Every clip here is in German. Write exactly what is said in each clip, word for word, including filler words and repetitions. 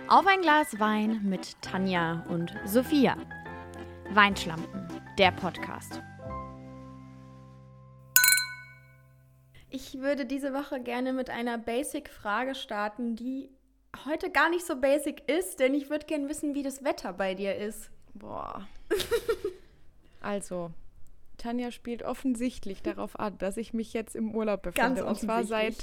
Auf ein Glas Wein mit Tanja und Sophia. Weinschlampen, der Podcast. Ich würde diese Woche gerne mit einer Basic-Frage starten, die heute gar nicht so basic ist, denn ich würde gerne wissen, wie das Wetter bei dir ist. Boah. Also, Tanja spielt offensichtlich darauf an, dass ich mich jetzt im Urlaub befinde. Ganz und zwar seit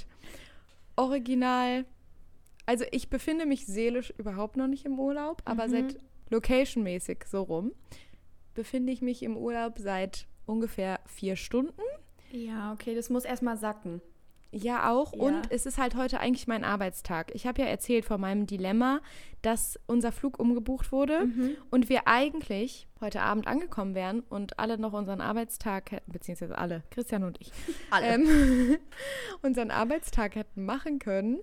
original, also ich befinde mich seelisch überhaupt noch nicht im Urlaub, aber Mhm. seit locationmäßig so rum, befinde ich mich im Urlaub seit ungefähr vier Stunden. Ja, okay, das muss erstmal sacken. Ja, auch. Ja. Und es ist halt heute eigentlich mein Arbeitstag. Ich habe ja erzählt von meinem Dilemma, dass unser Flug umgebucht wurde Mhm. und wir eigentlich heute Abend angekommen wären und alle noch unseren Arbeitstag hätten, beziehungsweise alle, Christian und ich, Alle. ähm, unseren Arbeitstag hätten machen können.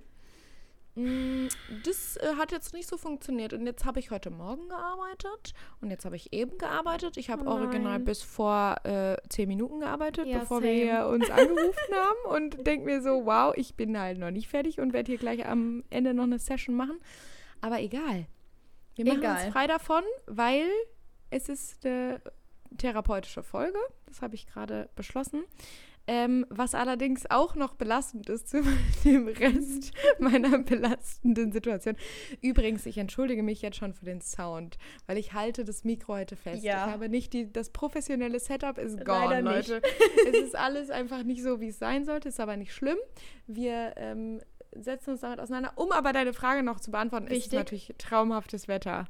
Mm, Das äh, hat jetzt nicht so funktioniert. Und jetzt habe ich heute Morgen gearbeitet und jetzt habe ich eben gearbeitet. Ich habe Oh original nein. bis vor äh, zehn Minuten gearbeitet, Ja, bevor same. wir hier uns angerufen haben und denke mir so, wow, ich bin halt noch nicht fertig und werde hier gleich am Ende noch eine Session machen. Aber egal. Wir machen Egal. uns frei davon, weil es ist eine therapeutische Folge. Das habe ich gerade beschlossen. Ähm, was allerdings auch noch belastend ist zu dem Rest meiner belastenden Situation. Übrigens, ich entschuldige mich jetzt schon für den Sound, weil ich halte das Mikro heute fest. Ja. Ich habe nicht die, das professionelle Setup ist Leider gone, nicht. Leute. Es ist alles einfach nicht so, wie es sein sollte, ist aber nicht schlimm. Wir ähm, setzen uns damit auseinander. Um aber deine Frage noch zu beantworten, ist es Wichtig. natürlich traumhaftes Wetter.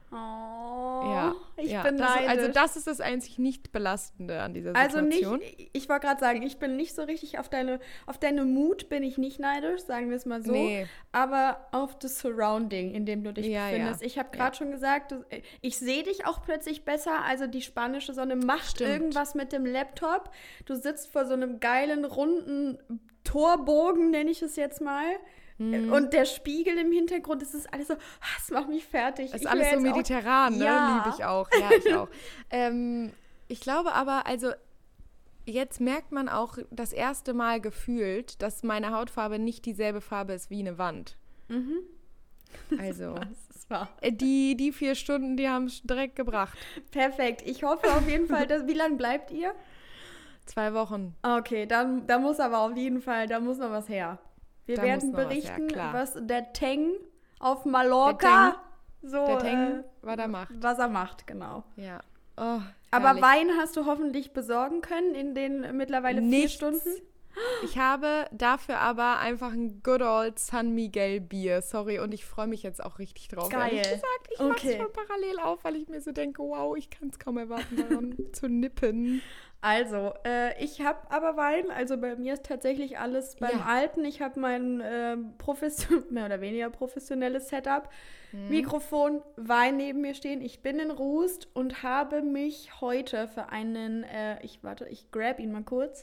Oh, Ja, ich ja. bin das, neidisch. Also das ist das einzig nicht Belastende an dieser Also Situation. nicht, ich wollte gerade sagen, ich bin nicht so richtig auf deine, auf deine Mut bin ich nicht neidisch, sagen wir es mal so. Nee. Aber auf das Surrounding, in dem du dich Ja, befindest. ja. Ich habe gerade Ja. schon gesagt, du, ich sehe dich auch plötzlich besser. Also die spanische Sonne macht Stimmt. irgendwas mit dem Laptop. Du sitzt vor so einem geilen, runden Torbogen, nenne ich es jetzt mal. Mhm. Und der Spiegel im Hintergrund, das ist alles so, ah, das macht mich fertig. Das ist Ich alles wär so jetzt auch- mediterran, ne? Ja. Liebe ich auch. Ja, ich auch. ähm, ich glaube aber, also jetzt merkt man auch das erste Mal gefühlt, dass meine Hautfarbe nicht dieselbe Farbe ist wie eine Wand. Mhm. Also Das ist wahr. äh, die, die vier Stunden, die haben es direkt gebracht. Perfekt. Ich hoffe auf jeden Fall, dass, wie lange bleibt ihr? Zwei Wochen. Okay, dann da muss aber auf jeden Fall, da muss noch was her. Wir Da werden muss noch was her, berichten, klar. was der Teng auf Mallorca so Der Teng, äh, was er macht. was er macht, genau. Ja. Oh, Aber herrlich. Wein hast du hoffentlich besorgen können in den mittlerweile vier Nichts. Stunden. Ich habe dafür aber einfach ein good old San Miguel Bier, sorry, und ich freue mich jetzt auch richtig drauf. Geil. Ehrlich gesagt, ich mache Okay. es schon parallel auf, weil ich mir so denke, wow, ich kann es kaum erwarten, daran zu nippen. Also, äh, ich habe aber Wein. Also bei mir ist tatsächlich alles beim Ja. Alten. Ich habe mein äh, profession- mehr oder weniger professionelles Setup. Mhm. Mikrofon, Wein neben mir stehen. Ich bin in Rust und habe mich heute für einen, äh, ich warte, ich grab ihn mal kurz,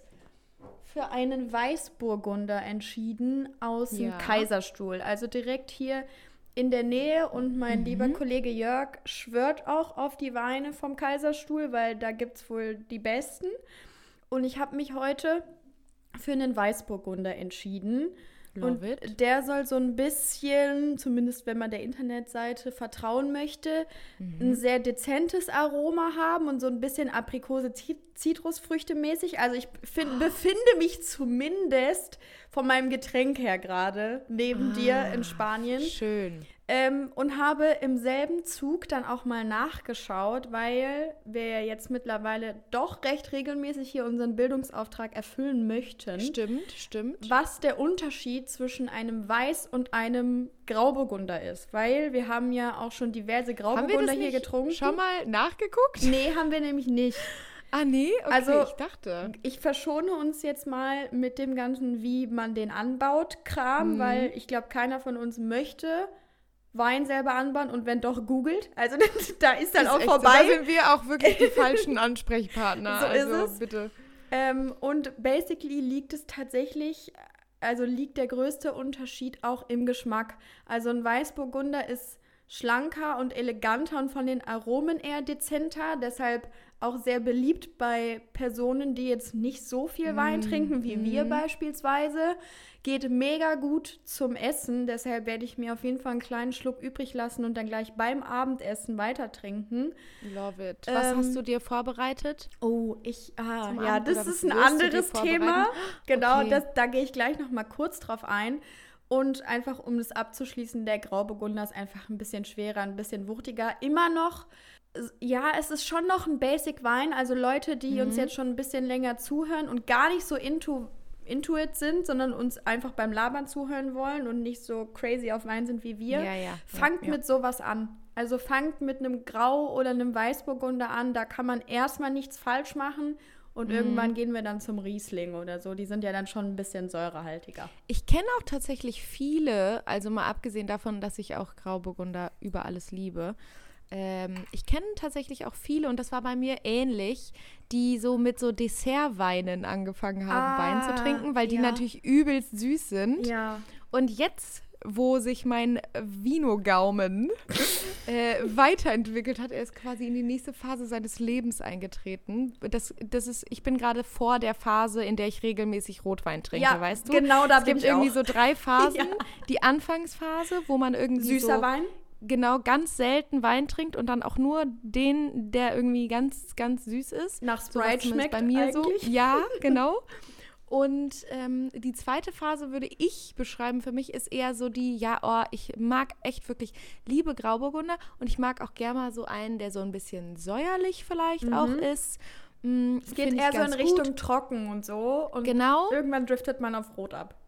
für einen Weißburgunder entschieden aus dem Ja. Kaiserstuhl. Also direkt hier in der Nähe, und mein Mhm. lieber Kollege Jörg schwört auch auf die Weine vom Kaiserstuhl, weil da gibt es wohl die besten. Und ich habe mich heute für einen Weißburgunder entschieden. Love Und it. der soll so ein bisschen, zumindest wenn man der Internetseite vertrauen möchte, Mhm. ein sehr dezentes Aroma haben und so ein bisschen Aprikose, Zit- Zitrusfrüchte mäßig. Also ich find, befinde mich zumindest von meinem Getränk her gerade neben dir in Spanien. Schön. Ähm, und habe im selben Zug dann auch mal nachgeschaut, weil wir ja jetzt mittlerweile doch recht regelmäßig hier unseren Bildungsauftrag erfüllen möchten. Stimmt, stimmt. Was der Unterschied zwischen einem Weiß und einem Grauburgunder ist. Weil wir haben ja auch schon diverse Haben wir Grauburgunder das hier nicht getrunken. schon mal nachgeguckt? Nee, haben wir nämlich nicht. Ah, nee? Okay, Also- ich dachte. Ich verschone uns jetzt mal mit dem ganzen, wie man den anbaut, Kram, Mhm. weil ich glaube, keiner von uns möchte Wein selber anbauen, und wenn doch, googelt. Also da ist dann Ist auch echt vorbei. So, da sind wir auch wirklich die falschen Ansprechpartner. So ist also es. bitte. Ähm, und basically liegt es tatsächlich, also liegt der größte Unterschied auch im Geschmack. Also ein Weißburgunder ist schlanker und eleganter und von den Aromen eher dezenter. Deshalb auch sehr beliebt bei Personen, die jetzt nicht so viel Wein Mm, trinken wie mm. wir beispielsweise. Geht mega gut zum Essen. Deshalb werde ich mir auf jeden Fall einen kleinen Schluck übrig lassen und dann gleich beim Abendessen weiter trinken. Love it. Was Ähm, hast du dir vorbereitet? Oh, ich, ah, Zum ja, Abend, das oder ist ein wirst du dir anderes vorbereiten? Thema. Genau, Okay. das, da gehe ich gleich noch mal kurz drauf ein. Und einfach, um das abzuschließen, der Grauburgunder ist einfach ein bisschen schwerer, ein bisschen wuchtiger. Immer noch, ja, es ist schon noch ein Basic-Wein. Also Leute, die uns jetzt schon ein bisschen länger zuhören und gar nicht so into, into it sind, sondern uns einfach beim Labern zuhören wollen und nicht so crazy auf Wein sind wie wir, Ja, ja. fangt ja, ja. mit sowas an. Also fangt mit einem Grau- oder einem Weißburgunder an. Da kann man erstmal nichts falsch machen. Und Mhm. irgendwann gehen wir dann zum Riesling oder so. Die sind ja dann schon ein bisschen säurehaltiger. Ich kenne auch tatsächlich viele, also mal abgesehen davon, dass ich auch Grauburgunder über alles liebe. Ähm, ich kenne tatsächlich auch viele, und das war bei mir ähnlich, die so mit so Dessertweinen angefangen haben, Ah, Wein zu trinken, weil die ja. natürlich übelst süß sind. Ja. Und jetzt, wo sich mein Vino-Gaumen äh, weiterentwickelt hat, er ist quasi in die nächste Phase seines Lebens eingetreten. Das, das ist, ich bin gerade vor der Phase, in der ich regelmäßig Rotwein trinke, Ja, weißt du? genau, da es bin gibt ich irgendwie auch. so drei Phasen. Ja. Die Anfangsphase, wo man irgendwie Süßer so Wein? genau ganz selten Wein trinkt und dann auch nur den, der irgendwie ganz, ganz süß ist. Nach So was Sprite zumindest schmeckt bei mir eigentlich. so. Ja, genau. Und ähm, die zweite Phase würde ich beschreiben, für mich ist eher so die, ja, oh, ich mag echt wirklich, liebe Grauburgunder, und ich mag auch gerne mal so einen, der so ein bisschen säuerlich vielleicht auch ist. Mm, Es geht find ich eher so in ganz Richtung gut. trocken und so. Und Genau. irgendwann driftet man auf Rot ab.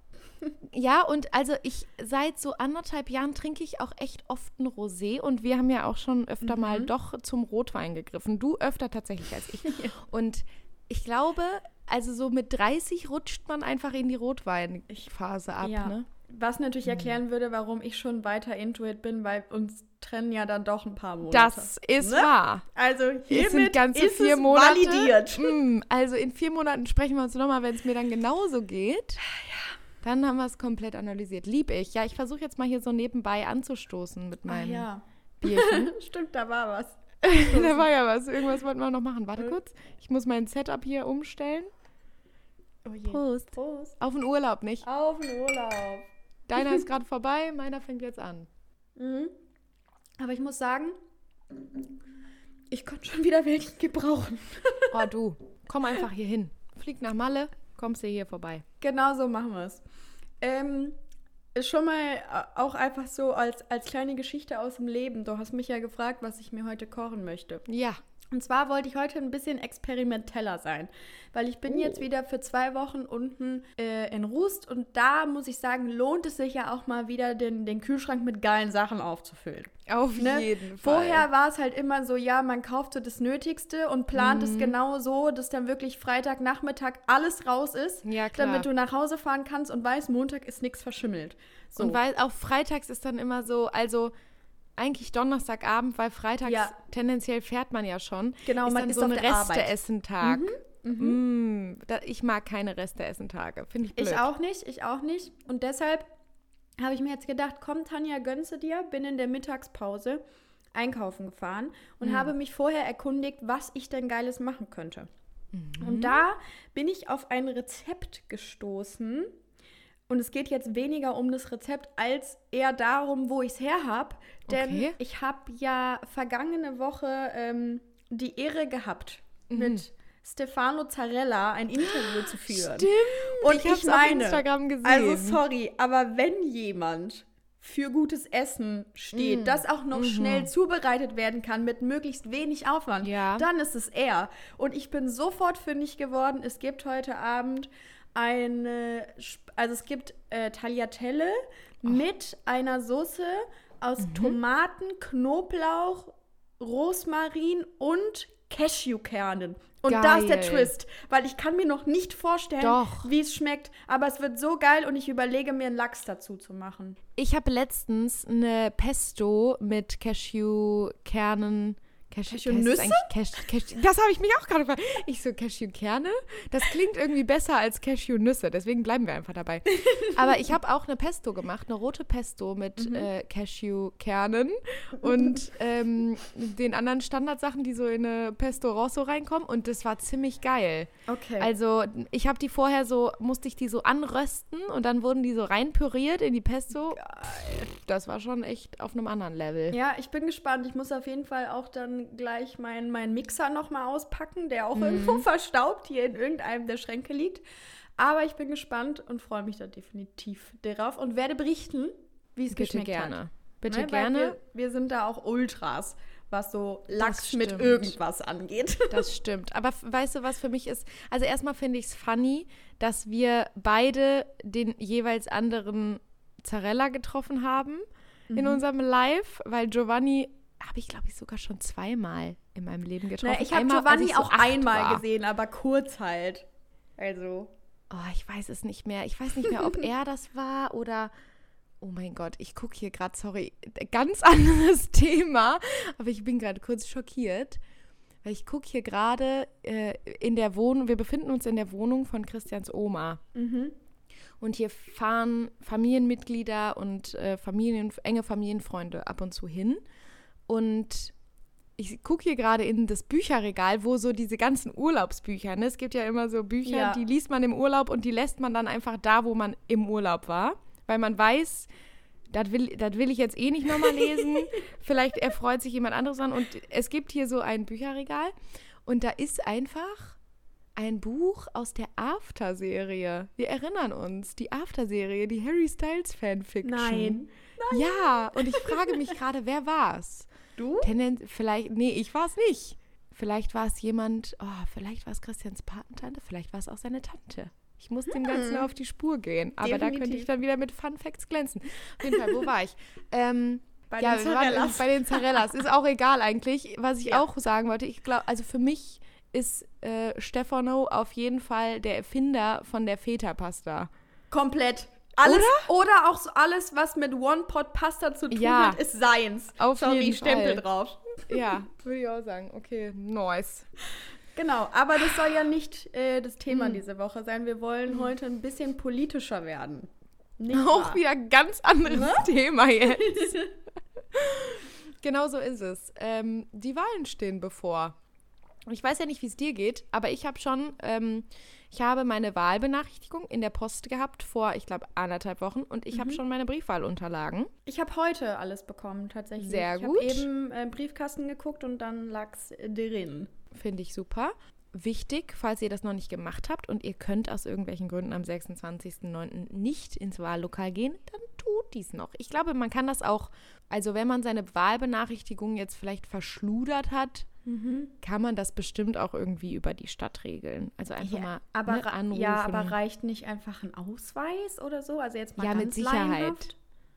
Ja, und also ich, seit so anderthalb Jahren trinke ich auch echt oft ein Rosé, und wir haben ja auch schon öfter Mhm. mal doch zum Rotwein gegriffen. Du öfter tatsächlich als ich. Und ich glaube, also so mit dreißig rutscht man einfach in die Rotweinphase ab, Ja. ne? Was natürlich erklären würde, warum ich schon weiter into it bin, weil uns trennen ja dann doch ein paar Monate. Das ist Ne? wahr. Also Es sind hiermit ganze ist vier es Monate. validiert. Mm, also in vier Monaten sprechen wir uns nochmal, wenn es mir dann genauso geht. Dann haben wir es komplett analysiert. Lieb ich. Ja, ich versuche jetzt mal hier so nebenbei anzustoßen mit Ah, meinem ja. Bierchen. Stimmt, da war was. Da war ja was. Irgendwas wollten wir noch machen. Warte Mhm. kurz. Ich muss mein Setup hier umstellen. Oh je. Prost. Prost. Auf den Urlaub nicht. Auf den Urlaub. Deiner ist gerade vorbei, meiner fängt jetzt an. Mhm. Aber ich muss sagen, ich konnte schon wieder welchen gebrauchen. Oh du, komm einfach hier hin. Flieg nach Malle, kommst du hier vorbei. Genau so machen wir es. Ähm, ist schon mal äh, auch einfach so als, als kleine Geschichte aus dem Leben. Du hast mich ja gefragt, was ich mir heute kochen möchte. Ja. Und zwar wollte ich heute ein bisschen experimenteller sein, weil ich bin Oh. jetzt wieder für zwei Wochen unten äh, in Rust, und da muss ich sagen, lohnt es sich ja auch mal wieder, den, den Kühlschrank mit geilen Sachen aufzufüllen. Auf Ne? jeden Fall. Vorher war es halt immer so, ja, man kauft so das Nötigste und plant Mhm. es genau so, dass dann wirklich Freitagnachmittag alles raus ist, Ja, klar. damit du nach Hause fahren kannst und weißt, Montag ist nichts verschimmelt. So. Und weil auch freitags ist dann immer so, also eigentlich Donnerstagabend, weil freitags Ja. tendenziell fährt man ja schon. Genau, ist man dann ist so auf ein der Arbeit. Reste-Essen-Tag. Mm, da, ich mag keine Reste-Essen-Tage. Finde ich blöd. Ich auch nicht, ich auch nicht. Und deshalb habe ich mir jetzt gedacht, komm Tanja, gönnst du dir, bin in der Mittagspause einkaufen gefahren und habe mich vorher erkundigt, was ich denn Geiles machen könnte. Und da bin ich auf ein Rezept gestoßen. Und es geht jetzt weniger um das Rezept, als eher darum, wo ich es her habe. Denn Okay. ich habe ja vergangene Woche ähm, die Ehre gehabt, mit Stefano Zarella ein Interview zu führen. Stimmt. Und ich hab's ich auf meine, Instagram gesehen. Also sorry, aber wenn jemand für gutes Essen steht, Mm. das auch noch Mhm. schnell zubereitet werden kann mit möglichst wenig Aufwand, Ja. dann ist es er. Und ich bin sofort fündig geworden. Es gibt heute Abend eine, Sp- also es gibt äh, Tagliatelle mit einer Soße aus Mhm. Tomaten, Knoblauch, Rosmarin und Cashewkernen. Und da ist der Geil. Twist, weil ich kann mir noch nicht vorstellen, Doch. wie es schmeckt, aber es wird so geil und ich überlege mir einen Lachs dazu zu machen. Ich habe letztens eine Pesto mit Cashewkernen, Cashew, Cashewnüsse? heißt es eigentlich Cash, Cash, das habe ich mich auch gerade gefragt. Ich so, Cashewkerne? Das klingt irgendwie besser als Cashewnüsse, deswegen bleiben wir einfach dabei. Aber ich habe auch eine Pesto gemacht, eine rote Pesto mit mhm. äh, Cashewkernen und ähm, den anderen Standardsachen, die so in eine Pesto Rosso reinkommen und das war ziemlich geil. Okay. Also ich habe die vorher so, musste ich die so anrösten und dann wurden die so reinpüriert in die Pesto. Geil. Das war schon echt auf einem anderen Level. Ja, ich bin gespannt. Ich muss auf jeden Fall auch dann gleich meinen mein Mixer nochmal auspacken, der auch mhm. irgendwo verstaubt hier in irgendeinem der Schränke liegt. Aber ich bin gespannt und freue mich da definitiv darauf und werde berichten, wie es geschmeckt gerne. hat. Bitte ne? gerne. Wir, wir sind da auch Ultras, was so Lachs mit irgendwas angeht. Das stimmt. Aber f- weißt du, was für mich ist? Also erstmal finde ich es funny, dass wir beide den jeweils anderen Zarella getroffen haben mhm. in unserem Live, weil Giovanni habe ich, glaube ich, sogar schon zweimal in meinem Leben getroffen. Na, ich habe Giovanni ich so auch einmal war. gesehen, aber kurz halt. Also. Oh, ich weiß es nicht mehr. Ich weiß nicht mehr, ob er das war oder oh mein Gott, ich gucke hier gerade, sorry, ganz anderes Thema, aber ich bin gerade kurz schockiert, weil ich gucke hier gerade äh, in der Wohnung, wir befinden uns in der Wohnung von Christians Oma. Mhm. Und hier fahren Familienmitglieder und äh, Familien, enge Familienfreunde ab und zu hin. Und ich gucke hier gerade in das Bücherregal, wo so diese ganzen Urlaubsbücher, ne? Es gibt ja immer so Bücher, ja. die liest man im Urlaub und die lässt man dann einfach da, wo man im Urlaub war. Weil man weiß, das will, das will ich jetzt eh nicht nochmal lesen. Vielleicht erfreut sich jemand anderes an. Und es gibt hier so ein Bücherregal und da ist einfach ein Buch aus der After-Serie. Wir erinnern uns, die After-Serie, die Harry Styles-Fanfiction. Nein. Nein. Ja, und ich frage mich gerade, wer war's? Du? Tendenz, vielleicht, nee, ich war es nicht. Vielleicht war es jemand, oh, vielleicht war es Christians Patentante, vielleicht war es auch seine Tante. Ich muss dem Ganzen hm. auf die Spur gehen. Aber Definitiv. da könnte ich dann wieder mit Fun Facts glänzen. Auf jeden Fall, wo war ich? Ähm, bei ja, den wir waren Zarellas. bei den Zarellas. Ist auch egal eigentlich. Was ich Ja. auch sagen wollte, ich glaube, also für mich ist äh, Stefano auf jeden Fall der Erfinder von der Feta-Pasta. Komplett. Alles, oder? Oder auch so alles, was mit One-Pot-Pasta zu tun Ja. hat, ist seins. Auf Sorry, jeden Stempel Fall. drauf. Ja, würde ich auch sagen. Okay, nice. Genau, aber das soll ja nicht äh, das Thema Mhm. diese Woche sein. Wir wollen mhm. heute ein bisschen politischer werden. Nicht Auch wahr? wieder ein ganz anderes Ne? Thema jetzt. Genau so ist es. Ähm, die Wahlen stehen bevor. Und ich weiß ja nicht, wie es dir geht, aber ich habe schon, ähm, ich habe meine Wahlbenachrichtigung in der Post gehabt vor, ich glaube, anderthalb Wochen und ich mhm. habe schon meine Briefwahlunterlagen. Ich habe heute alles bekommen, tatsächlich. Sehr ich gut. Ich habe eben äh, Briefkasten geguckt und dann lag es drin. Finde ich super. Wichtig, falls ihr das noch nicht gemacht habt und ihr könnt aus irgendwelchen Gründen am sechsundzwanzigsten neunten nicht ins Wahllokal gehen, dann tut dies noch. Ich glaube, man kann das auch, also wenn man seine Wahlbenachrichtigung jetzt vielleicht verschludert hat, mhm. kann man das bestimmt auch irgendwie über die Stadt regeln. Also einfach ja, mal aber, ne, anrufen. Ja, aber reicht nicht einfach ein Ausweis oder so? Also jetzt mal ja, ganz mit Sicherheit. laienhaft?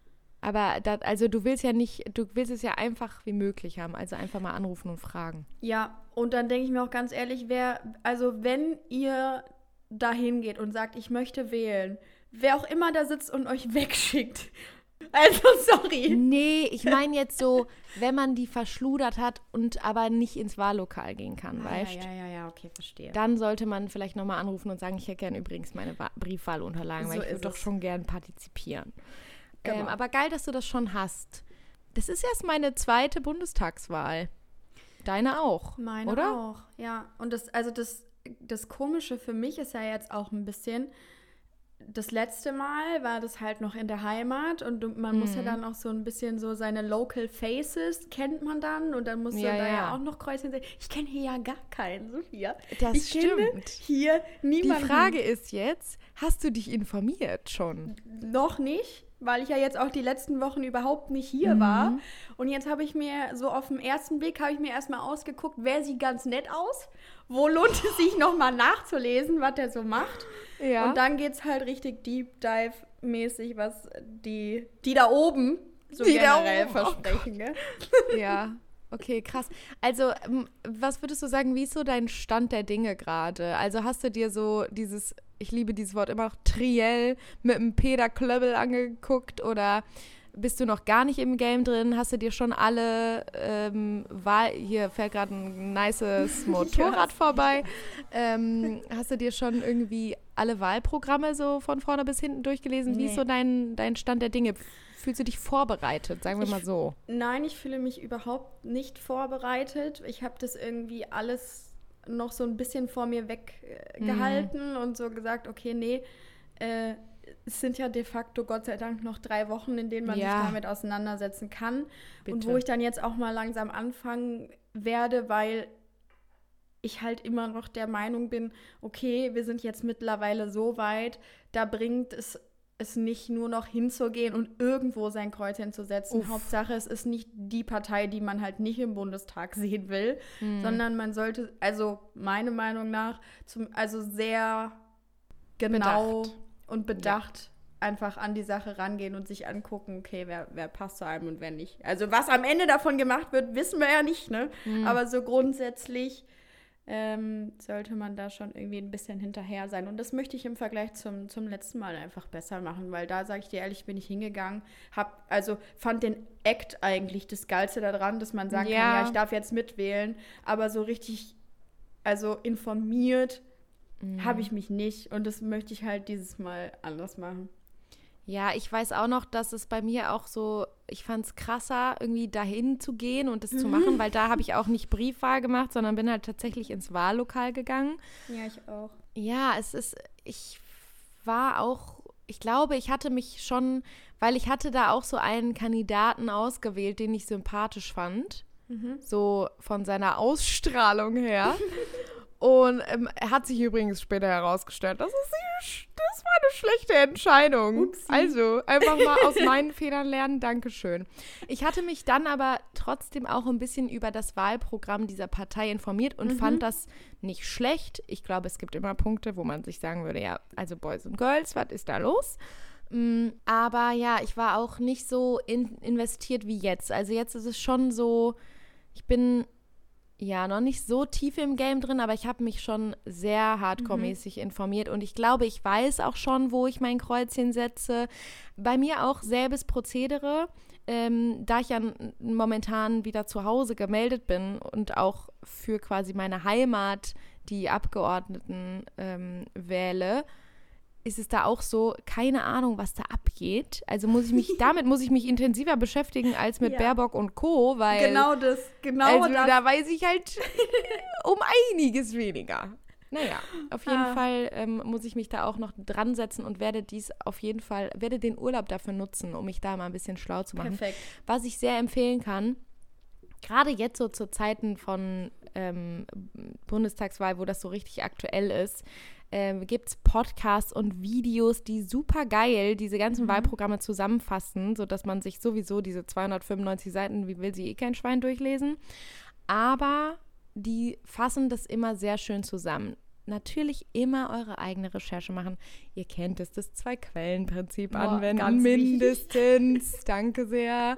Aber dat, also du willst ja nicht, du willst es ja einfach wie möglich haben. Also einfach mal anrufen und fragen. Ja, und dann denke ich mir auch ganz ehrlich, wer, also wenn ihr dahin geht und sagt, ich möchte wählen, wer auch immer da sitzt und euch wegschickt. Also, sorry. Nee, ich meine jetzt so, wenn man die verschludert hat und aber nicht ins Wahllokal gehen kann, ah, weißt du? Ja, ja, ja, ja, okay, verstehe. Dann sollte man vielleicht nochmal anrufen und sagen, ich hätte gern übrigens meine Wa- Briefwahlunterlagen, So weil ich ist würde doch es. schon gern partizipieren. Genau. Ähm, aber geil, dass du das schon hast. Das ist erst meine zweite Bundestagswahl. Deine auch, Meine oder? auch, ja. Und das, also das, das Komische für mich ist ja jetzt auch ein bisschen, das letzte Mal war das halt noch in der Heimat und du, man Mhm. muss ja dann auch so ein bisschen so seine Local Faces kennt man dann und dann musst du Ja, da ja. ja. auch noch Kreuzchen sehen. Ich kenne hier ja gar keinen, Sophia. Das ich kenne stimmt. hier Die niemanden. Frage ist jetzt, hast du dich informiert schon? Noch nicht, weil ich ja jetzt auch die letzten Wochen überhaupt nicht hier Mhm. war. Und jetzt habe ich mir so auf den ersten Blick, habe ich mir erstmal ausgeguckt, wer sieht ganz nett aus? Wo lohnt es sich nochmal nachzulesen, was der so macht? Ja. Und dann geht es halt richtig Deep Dive-mäßig, was die, die da oben so Die da generell oben, oh versprechen. Gell? Ja, okay, krass. Also, ähm, was würdest du sagen, wie ist so dein Stand der Dinge gerade? Also hast du dir so dieses, ich liebe dieses Wort immer noch, Triell mit einem Peter Klöbbel angeguckt oder bist du noch gar nicht im Game drin? Hast du dir schon alle ähm, Wahl, hier fährt gerade ein nices Motorrad vorbei. Ähm, hast du dir schon irgendwie alle Wahlprogramme so von vorne bis hinten durchgelesen? Wie Nee. ist so dein, dein Stand der Dinge? Fühlst du dich vorbereitet, sagen wir Ich- mal so? Nein, ich fühle mich überhaupt nicht vorbereitet. Ich habe das irgendwie alles noch so ein bisschen vor mir weggehalten und so gesagt, okay, nee, äh, es sind ja de facto Gott sei Dank noch drei Wochen, in denen man Ja. sich damit auseinandersetzen kann. Und Bitte. wo ich dann jetzt auch mal langsam anfangen werde, weil ich halt immer noch der Meinung bin, okay, wir sind jetzt mittlerweile so weit, da bringt es es nicht nur noch hinzugehen und irgendwo sein Kreuz hinzusetzen. Uff. Hauptsache, es ist nicht die Partei, die man halt nicht im Bundestag sehen will, Mhm. sondern man sollte, also meiner Meinung nach, zum, also sehr genau Bedacht. und bedacht einfach an die Sache rangehen und sich angucken, okay, wer, wer passt zu einem und wer nicht. Also was am Ende davon gemacht wird, wissen wir ja nicht, ne? Mhm. Aber so grundsätzlich ähm, sollte man da schon irgendwie ein bisschen hinterher sein. Und das möchte ich im Vergleich zum, zum letzten Mal einfach besser machen, weil da, sage ich dir ehrlich, bin ich hingegangen, hab, also fand den Act eigentlich das Geilste daran, dass man sagen Ja. kann, ja, ich darf jetzt mitwählen, aber so richtig, also informiert Mhm. habe ich mich nicht und das möchte ich halt dieses Mal anders machen. Ja, ich weiß auch noch, dass es bei mir auch so, ich fand es krasser, irgendwie dahin zu gehen und das zu machen, weil da habe ich auch nicht Briefwahl gemacht, sondern bin halt tatsächlich ins Wahllokal gegangen. Ja, ich auch. Ja, es ist, ich war auch, ich glaube, ich hatte mich schon, weil ich hatte da auch so einen Kandidaten ausgewählt, den ich sympathisch fand, Mhm. so von seiner Ausstrahlung her. Und ähm, er hat sich übrigens später herausgestellt, das, ist, das war eine schlechte Entscheidung. Upsi. Also einfach mal aus meinen Fehlern lernen, Dankeschön. Ich hatte mich dann aber trotzdem auch ein bisschen über das Wahlprogramm dieser Partei informiert und Mhm. fand das nicht schlecht. Ich glaube, es gibt immer Punkte, wo man sich sagen würde, ja, also Boys und Girls, was ist da los? Mm, aber ja, ich war auch nicht so in, investiert wie jetzt. Also jetzt ist es schon so, ich bin ja noch nicht so tief im Game drin, aber ich habe mich schon sehr hardcore-mäßig informiert und ich glaube, ich weiß auch schon, wo ich mein Kreuzchen setze. Bei mir auch selbes Prozedere, ähm, da ich ja n- momentan wieder zu Hause gemeldet bin und auch für quasi meine Heimat die Abgeordneten ähm, wähle, ist es da auch so, keine Ahnung, was da abgeht. Also muss ich mich, damit muss ich mich intensiver beschäftigen als mit Ja. Baerbock und Co., weil Genau das, genau also das. da weiß ich halt um einiges weniger. Naja, auf jeden Ah. Fall ähm, muss ich mich da auch noch dran setzen und werde dies auf jeden Fall, werde den Urlaub dafür nutzen, um mich da mal ein bisschen schlau zu machen. Perfekt. Was ich sehr empfehlen kann, gerade jetzt so zu Zeiten von ähm, Bundestagswahl, wo das so richtig aktuell ist, ähm, gibt es Podcasts und Videos, die super geil diese ganzen Mhm. Wahlprogramme zusammenfassen, sodass man sich sowieso diese zweihundertfünfundneunzig Seiten, wie will sie eh kein Schwein durchlesen, aber die fassen das immer sehr schön zusammen. Natürlich immer eure eigene Recherche machen. Ihr kennt es, das Zwei-Quellen-Prinzip Boah, anwenden, ganz wichtig. mindestens. Danke sehr.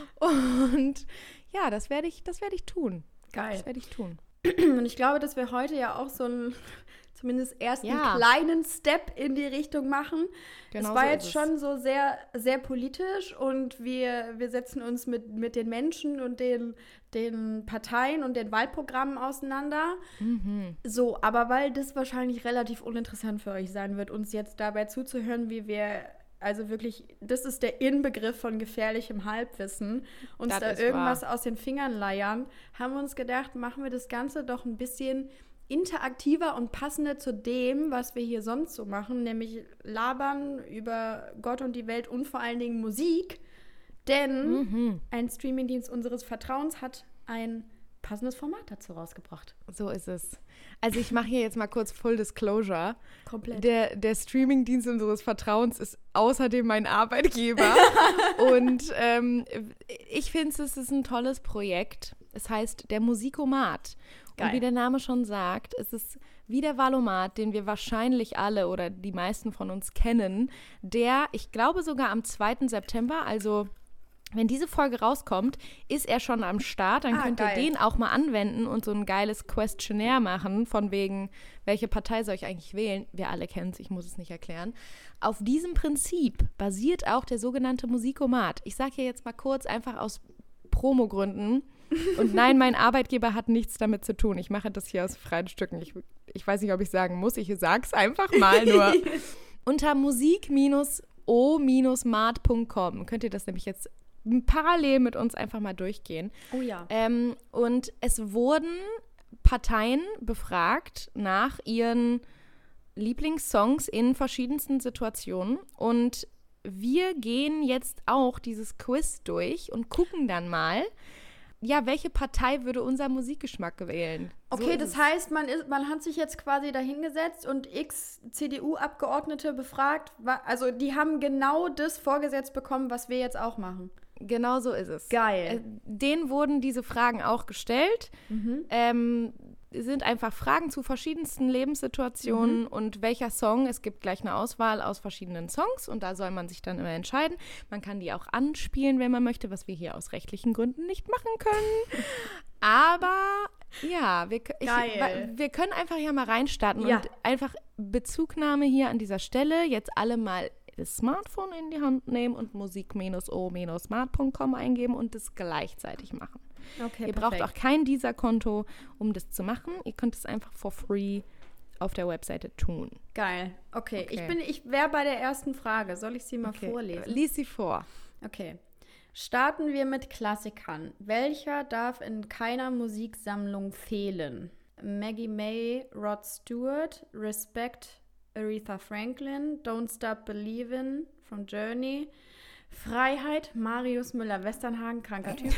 Und ja, das werde ich, das werde ich tun. Geil. Das werde ich tun. Und ich glaube, dass wir heute ja auch so einen, zumindest erst Ja. einen kleinen Step in die Richtung machen. Genau es war so jetzt ist es. schon so sehr, sehr politisch und wir, wir setzen uns mit, mit den Menschen und den, den Parteien und den Wahlprogrammen auseinander. Mhm. So, aber weil das wahrscheinlich relativ uninteressant für euch sein wird, uns jetzt dabei zuzuhören, wie wir, also wirklich, das ist der Inbegriff von gefährlichem Halbwissen, uns Das da ist irgendwas wahr. aus den Fingern leiern, haben wir uns gedacht, machen wir das Ganze doch ein bisschen interaktiver und passender zu dem, was wir hier sonst so machen, nämlich labern über Gott und die Welt und vor allen Dingen Musik, denn Mhm. ein Streamingdienst unseres Vertrauens hat ein passendes Format dazu rausgebracht. So ist es. Also ich mache hier jetzt mal kurz Full Disclosure. Komplett. Der, der Streamingdienst unseres Vertrauens ist außerdem mein Arbeitgeber. Und ähm, ich finde, es ist ein tolles Projekt. Es heißt der Musikomat. Geil. Und wie der Name schon sagt, es ist wie der Valomat, den wir wahrscheinlich alle oder die meisten von uns kennen, der, ich glaube sogar am zweiten September, also Wenn diese Folge rauskommt, ist er schon am Start. Dann Ah, könnt geil. ihr den auch mal anwenden und so ein geiles Questionnaire machen, von wegen, welche Partei soll ich eigentlich wählen? Wir alle kennen es, ich muss es nicht erklären. Auf diesem Prinzip basiert auch der sogenannte Musikomat. Ich sage hier jetzt mal kurz, einfach aus Promogründen. Und nein, mein Arbeitgeber hat nichts damit zu tun. Ich mache das hier aus freien Stücken. Ich, ich weiß nicht, ob ich sagen muss. Ich sag's einfach mal nur. Unter musik-o-mart punkt com könnt ihr das nämlich jetzt parallel mit uns einfach mal durchgehen. Oh ja. Ähm, und es wurden Parteien befragt nach ihren Lieblingssongs in verschiedensten Situationen. Und wir gehen jetzt auch dieses Quiz durch und gucken dann mal, ja, welche Partei würde unser Musikgeschmack wählen? Okay, So ist das es. heißt, man, ist, man hat sich jetzt quasi dahingesetzt und x C D U-Abgeordnete befragt. wa- Also die haben genau das vorgesetzt bekommen, was wir jetzt auch machen. Genau so ist es. Geil. Äh, denen wurden diese Fragen auch gestellt. Ähm, sind einfach Fragen zu verschiedensten Lebenssituationen und welcher Song. Es gibt gleich eine Auswahl aus verschiedenen Songs und da soll man sich dann immer entscheiden. Man kann die auch anspielen, wenn man möchte, was wir hier aus rechtlichen Gründen nicht machen können. Aber ja, wir, k- ich, Geil. wa- wir können einfach hier mal reinstarten Ja. und einfach Bezugnahme hier an dieser Stelle. Jetzt alle mal das Smartphone in die Hand nehmen und musik-o-mart punkt com eingeben und das gleichzeitig machen. Okay, Ihr braucht auch kein Deezer-Konto, um das zu machen. Ihr könnt es einfach for free auf der Webseite tun. Geil. Okay, Okay. ich bin, ich wäre bei der ersten Frage. Soll ich sie mal Okay. vorlesen? Lies sie vor. Okay. Starten wir mit Klassikern. Welcher darf in keiner Musiksammlung fehlen? Maggie May, Rod Stewart, Respect, Aretha Franklin, Don't Stop Believin' from Journey, Freiheit, Marius Müller-Westernhagen, kranker Typ.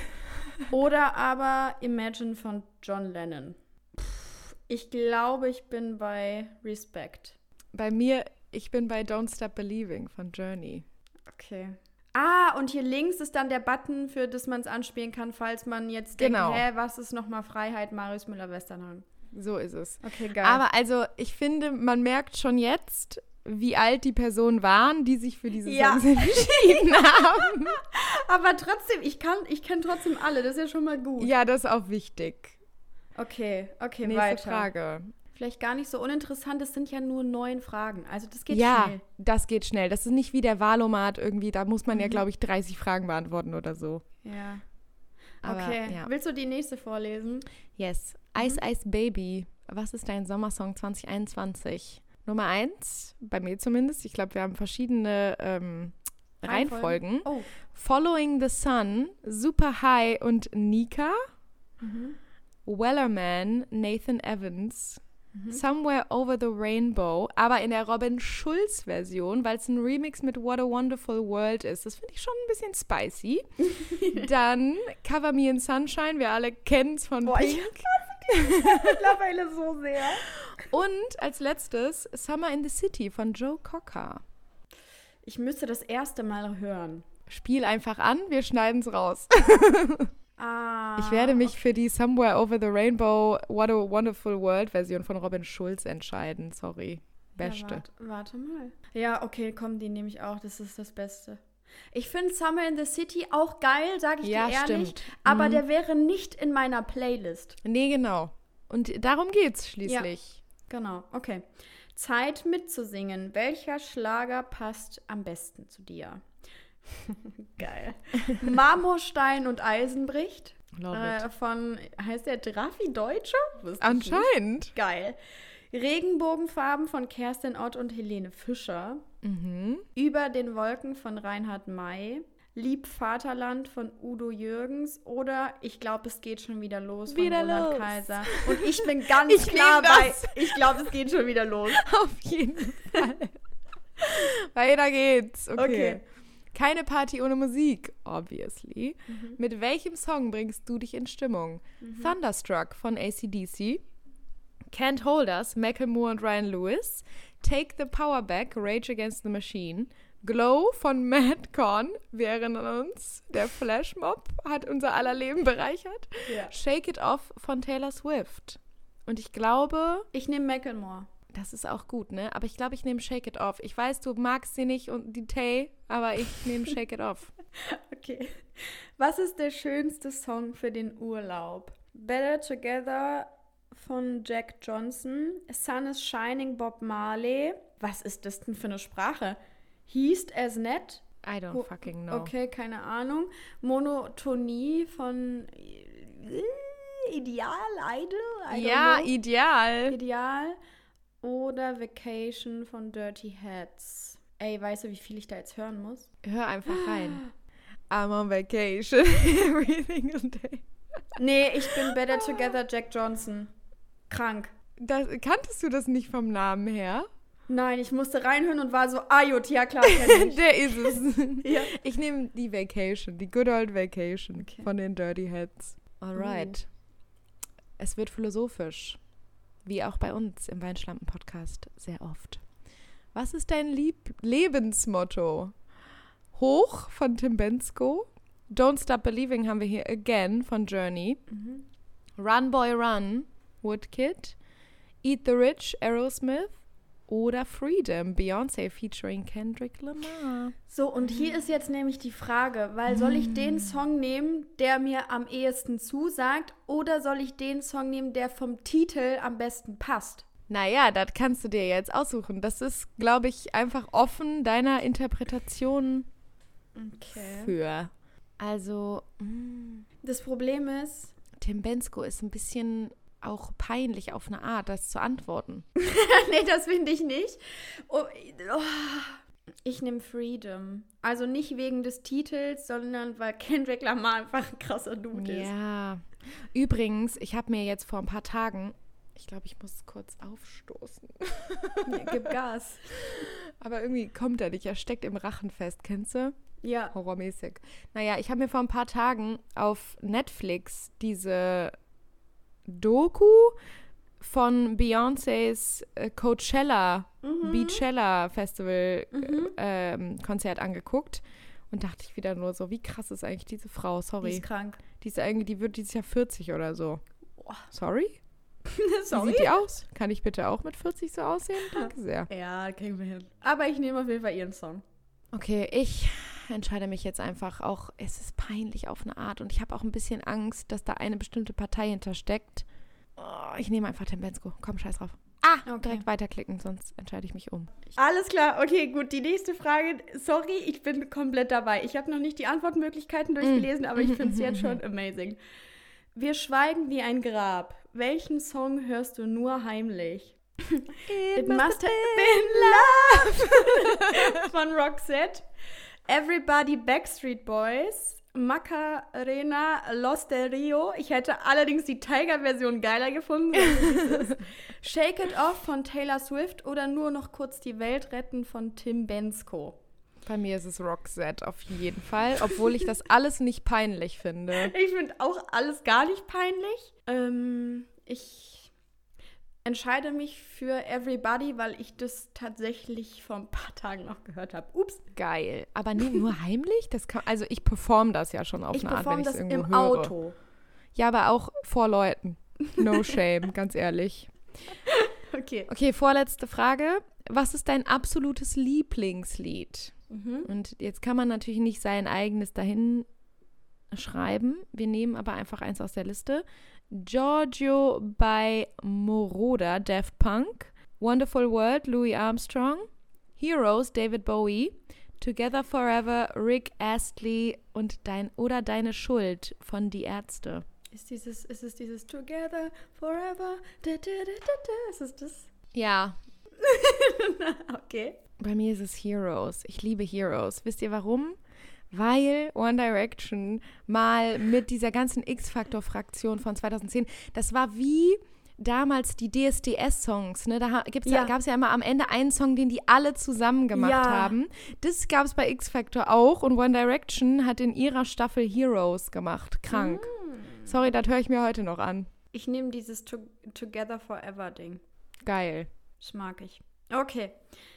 Oder aber Imagine von John Lennon. Pff, ich glaube, ich bin bei Respect. Bei mir, ich bin bei Don't Stop Believing von Journey. Okay. Ah, und hier links ist dann der Button, für das man es anspielen kann, falls man jetzt denkt, Genau. hä, was ist nochmal Freiheit, Marius Müller-Westernhagen. So ist es. Okay, geil. Aber also, ich finde, man merkt schon jetzt, wie alt die Personen waren, die sich für diese Ja. Songs entschieden haben. Aber trotzdem, ich kann, ich kenne trotzdem alle, das ist ja schon mal gut. Ja, das ist auch wichtig. Okay, okay, Nächste weiter. Frage. Vielleicht gar nicht so uninteressant, es sind ja nur neun Fragen. Also das geht ja, schnell. das geht schnell. Das ist nicht wie der Wahlomat irgendwie, da muss man ja, Mhm. glaube ich, dreißig Fragen beantworten oder so. Ja. Aber, Okay, ja. willst du die nächste vorlesen? Yes. Ice Ice Baby. Was ist dein Sommersong zwanzig einundzwanzig? Nummer eins, bei mir zumindest. Ich glaube, wir haben verschiedene ähm, Reihenfolgen. Oh. Following the Sun, Super High und Nika. Mhm. Wellerman, Nathan Evans. Somewhere Over the Rainbow, aber in der Robin Schulz-Version, weil es ein Remix mit What a Wonderful World ist. Das finde ich schon ein bisschen spicy. Dann Cover Me in Sunshine, wir alle kennen es von Boah, ich Pink. mittlerweile so sehr. Und als letztes Summer in the City von Joe Cocker. Ich müsste das erste Mal hören. Spiel einfach an, wir schneiden es raus. Ah. Ich werde mich für die Somewhere Over the Rainbow What a Wonderful World Version von Robin Schulz entscheiden. Sorry. Beste. Ja, warte, warte mal. Ja, okay, komm, die nehme ich auch. Das ist das Beste. Ich finde Summer in the City auch geil, sage ich Ja, dir ehrlich. stimmt. Aber Mhm. der wäre nicht in meiner Playlist. Nee, genau. Und darum geht's schließlich. Genau, okay. Zeit mitzusingen. Welcher Schlager passt am besten zu dir? Geil. Marmorstein und Eisen bricht. Love Äh, it. von, heißt der Draffi Deutscher? Wusste ich nicht. Anscheinend. Geil. Regenbogenfarben von Kerstin Ott und Helene Fischer. Mhm. Über den Wolken von Reinhard May. Lieb Vaterland von Udo Jürgens. Oder Ich glaube, es geht schon wieder los von Wieder Roland los. Kaiser. Und ich bin ganz Ich klar nehm bei das. Ich glaube, es geht schon wieder los. Auf jeden Fall. Weiter geht's. Okay. Okay. Keine Party ohne Musik, obviously. Mit welchem Song bringst du dich in Stimmung? Thunderstruck von A C D C. Can't Hold Us, Macklemore und Ryan Lewis. Take the Power Back, Rage Against the Machine. Glow von Madcon, wir erinnern uns. Der Flashmob hat unser aller Leben bereichert. Ja. Shake It Off von Taylor Swift. Und ich glaube, Ich nehme Macklemore. das ist auch gut, ne? Aber ich glaube, ich nehme Shake It Off. Ich weiß, du magst sie nicht und die Tay, aber ich nehme Shake It Off. Okay. Was ist der schönste Song für den Urlaub? Better Together von Jack Johnson, Sun is Shining Bob Marley. Was ist das denn für eine Sprache? Heast as Net? I don't fucking know. Okay, keine Ahnung. Monotonie von äh, Ideal, Idol? I Ja, don't know. ideal. Ideal. Oder Vacation von Dirty Hats. Ey, weißt du, wie viel ich da jetzt hören muss? Hör einfach rein. I'm on vacation every single day. Nee, ich bin Better Together Jack Johnson. Krank. Das, kanntest du das nicht vom Namen her? Nein, ich musste reinhören und war so, ah gut, ja klar, kenn ich. Der ist es. Ja. Ich nehme die Vacation, die Good Old Vacation Okay. von den Dirty Hats. Alright. Es wird philosophisch. Wie auch bei uns im Weinschlampen-Podcast sehr oft. Was ist dein Lieb- Lebensmotto? Hoch von Tim Bendzko. Don't Stop Believing haben wir hier Again von Journey. Mhm. Run Boy Run, Woodkid. Eat the Rich, Aerosmith. Oder Freedom, Beyoncé featuring Kendrick Lamar. So, und hier ist jetzt nämlich die Frage, weil soll ich den Song nehmen, der mir am ehesten zusagt, oder soll ich den Song nehmen, der vom Titel am besten passt? Naja, das kannst du dir jetzt aussuchen. Das ist, glaube ich, einfach offen deiner Interpretation Okay. für. Also, mh, Das Problem ist, Tim Bendzko ist ein bisschen auch peinlich auf eine Art, das zu antworten. nee, das finde ich nicht. Oh, oh. Ich nehme Freedom. Also nicht wegen des Titels, sondern weil Kendrick Lamar einfach ein krasser Dude ist. Ja. Übrigens, ich habe mir jetzt vor ein paar Tagen, ich glaube, ich muss kurz aufstoßen. Ja, gib Gas. Aber irgendwie kommt er nicht, er steckt im Rachen fest, kennst du? Ja. Horrormäßig. Naja, ich habe mir vor ein paar Tagen auf Netflix diese Doku von Beyoncés äh, Coachella, Mhm. Beachella Festival Mhm. äh, ähm, Konzert angeguckt und dachte ich wieder nur so, wie krass ist eigentlich diese Frau, Die sorry. ist krank. Die ist irgendwie, die wird dieses Jahr vierzig oder so. Boah. Sorry? Sorry. Wie sieht die aus? Kann ich bitte auch mit vierzig so aussehen? Danke sehr. Ja, kriegen wir hin. Aber ich nehme auf jeden Fall ihren Song. Okay, ich entscheide mich jetzt einfach auch, es ist peinlich auf eine Art und ich habe auch ein bisschen Angst, dass da eine bestimmte Partei hintersteckt. Oh, ich nehme einfach Tim Bendzko. Komm, scheiß drauf. Ah, Okay. direkt weiterklicken, sonst entscheide ich mich um. Alles klar, okay, gut. Die nächste Frage, sorry, ich bin komplett dabei. Ich habe noch nicht die Antwortmöglichkeiten durchgelesen, aber ich finde es jetzt schon amazing. Wir schweigen wie ein Grab. Welchen Song hörst du nur heimlich? It must have been love von Roxette. Everybody Backstreet Boys. Macarena Los del Rio. Ich hätte allerdings die Tiger-Version geiler gefunden. Shake It Off von Taylor Swift oder nur noch kurz die Welt retten von Tim Bendzko. Bei mir ist es Roxette auf jeden Fall, obwohl ich das alles nicht peinlich finde. Ich finde auch alles gar nicht peinlich. Ähm, ich entscheide mich für Everybody, weil ich das tatsächlich vor ein paar Tagen noch gehört habe. Ups. Geil. Aber nie, nur heimlich? Das kann, also ich performe das ja schon auf Ich eine Art, wenn performe ich es das irgendwo im höre. Auto. Ja, aber auch vor Leuten. No shame, ganz ehrlich. Okay. Okay, vorletzte Frage. Was ist dein absolutes Lieblingslied? Mhm. Und jetzt kann man natürlich nicht sein eigenes dahin schreiben. Wir nehmen aber einfach eins aus der Liste. Giorgio by Moroder, Daft Punk. Wonderful World, Louis Armstrong. Heroes, David Bowie. Together Forever, Rick Astley und dein oder Deine Schuld von Die Ärzte. Ist dieses, ist es dieses Together Forever? Da, da, da, da, da. Ist es das? Ja, Okay. bei mir ist es Heroes. Ich liebe Heroes. Wisst ihr warum? Weil One Direction mal mit dieser ganzen X-Factor-Fraktion von zweitausendzehn, das war wie damals die D S D S-Songs, ne? Da gibt's ja. Ja. gab es ja immer am Ende einen Song, den die alle zusammen gemacht Ja. haben. Das gab es bei X-Factor auch und One Direction hat in ihrer Staffel Heroes gemacht. Krank. Mm. Sorry, das höre ich mir heute noch an. Ich nehme dieses to Together Forever Ding. Geil. Das mag ich. Okay.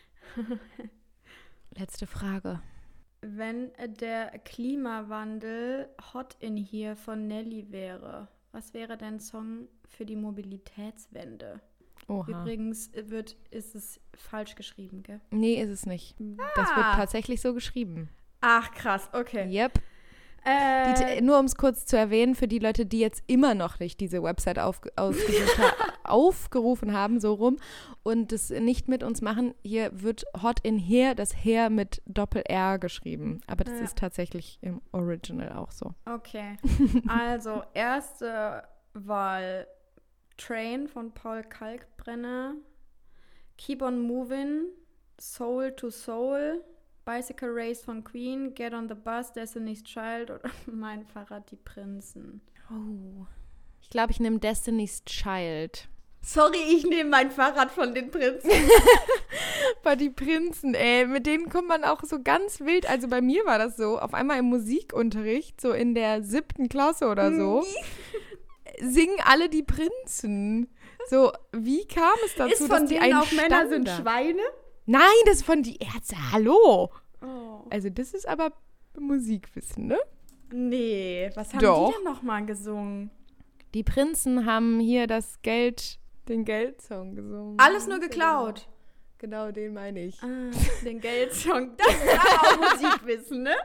Letzte Frage. Wenn der Klimawandel Hot in Here von Nelly wäre, was wäre dein Song für die Mobilitätswende? Oha. Übrigens wird, ist es falsch geschrieben, gell? Nee, ist es nicht. Das wird Ah. tatsächlich so geschrieben. Ach, krass, okay. Yep. Äh, Die, nur um es kurz zu erwähnen, für die Leute, die jetzt immer noch nicht diese Website auf, ausgesucht ha- aufgerufen haben, so rum, und das nicht mit uns machen, hier wird Hot in Here, das Hair mit Doppel-R geschrieben. Aber das Ja. ist tatsächlich im Original auch so. okay. Also, erste Wahl Train von Paul Kalkbrenner, Keep on Moving, Soul to Soul, Bicycle Race von Queen, Get on the Bus, Destiny's Child oder Mein Fahrrad, die Prinzen. Oh. Ich glaube, ich nehme Destiny's Child. Sorry, ich nehme mein Fahrrad von den Prinzen. Bei die Prinzen, ey, mit denen kommt man auch so ganz wild. Also bei mir war das so, auf einmal im Musikunterricht, so in der siebten Klasse oder so, singen alle die Prinzen. So, wie kam es dazu, Ist von dass die denen einen auch Männer sind Standard- Schweine? Nein, das ist von die Ärzte. Hallo. Oh. Also das ist aber Musikwissen, ne? Nee, was haben Doch. die denn nochmal gesungen? Die Prinzen haben hier das Geld, den Geldsong gesungen. Alles nur geklaut. Genau, den meine ich. Ah, den Geldsong. Das ist aber auch Musikwissen, ne?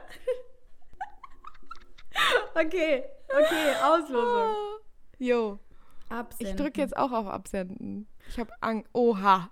Okay, okay, Auslosung. Jo, Absenden. ich drücke jetzt auch auf Absenden. Ich habe Angst. Oha.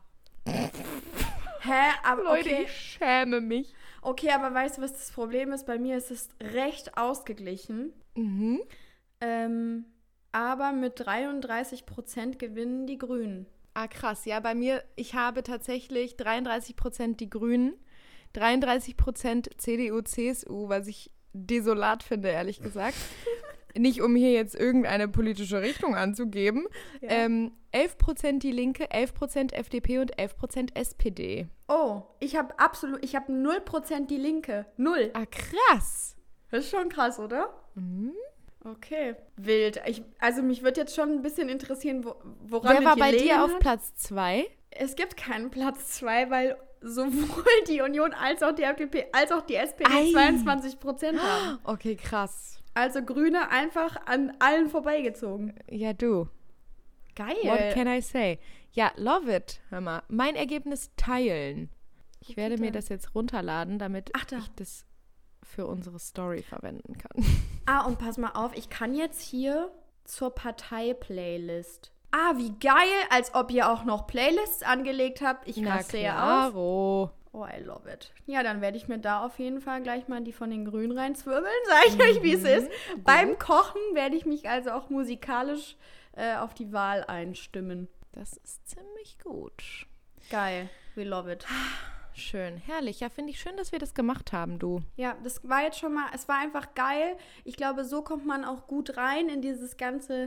Hä, aber Leute, okay. ich schäme mich. Okay, aber weißt du, was das Problem ist? Bei mir ist es recht ausgeglichen. Mhm. Ähm, aber mit dreiunddreißig Prozent gewinnen die Grünen. Ah, krass. Ja, bei mir, ich habe tatsächlich dreiunddreißig Prozent die Grünen, dreiunddreißig Prozent C D U, C S U, was ich desolat finde, ehrlich gesagt. Nicht, um hier jetzt irgendeine politische Richtung anzugeben. Ja. Ähm, elf Prozent die Linke, elf Prozent F D P und elf Prozent S P D. Oh, ich habe absolut, ich habe null Prozent die Linke. Null. Ah, krass. Das ist schon krass, oder? Mhm. Okay. Wild. Ich, also mich würde jetzt schon ein bisschen interessieren, wo, woran Wer war es bei gelegen dir auf hat. Platz zwei? Es gibt keinen Platz zwei, weil sowohl die Union als auch die F D P als auch die S P D Ei. zweiundzwanzig Prozent haben. Okay, krass. Also Grüne einfach an allen vorbeigezogen. Ja, du. Geil. What can I say? Ja, love it. Hör mal. Mein Ergebnis teilen. Ich Okay, werde mir dann. das jetzt runterladen, damit Ach, da. ich das für unsere Story verwenden kann. Ah, und pass mal auf, ich kann jetzt hier zur Partei-Playlist. Ah, wie geil, als ob ihr auch noch Playlists angelegt habt. Ich Na raste ja auf. klaro. Oh, I love it. Ja, dann werde ich mir da auf jeden Fall gleich mal die von den Grünen reinzwirbeln, sage ich euch, wie es ist. Beim Kochen werde ich mich also auch musikalisch äh, auf die Wahl einstimmen. Das ist ziemlich gut. Geil, we love it. Schön, herrlich. Ja, finde ich schön, dass wir das gemacht haben, du. Ja, das war jetzt schon mal, es war einfach geil. Ich glaube, so kommt man auch gut rein in dieses ganze